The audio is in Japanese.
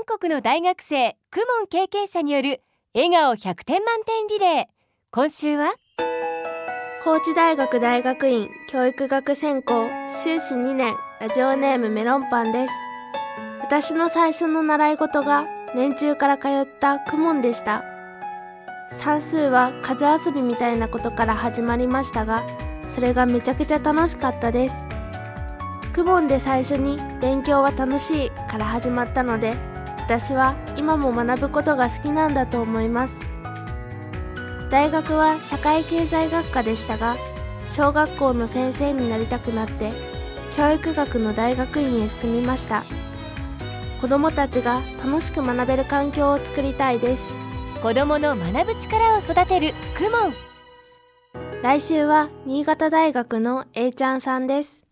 国の大学生公文経験者による笑顔100点満点リレー。今週は高知大学大学院教育学専攻修士2年、ラジオネームメロンパンです。私の最初の習い事が年中から通った公文でした。算数は数遊びみたいなことから始まりましたが、それがめちゃくちゃ楽しかったです。公文で最初に勉強は楽しいから始まったので、私は今も学ぶことが好きなんだと思います。大学は社会経済学科でしたが、小学校の先生になりたくなって教育学の大学院へ進みました。子どもたちが楽しく学べる環境を作りたいです。 子どもの学ぶ力を育てる公文。 来週は新潟大学の A ちゃんさんです。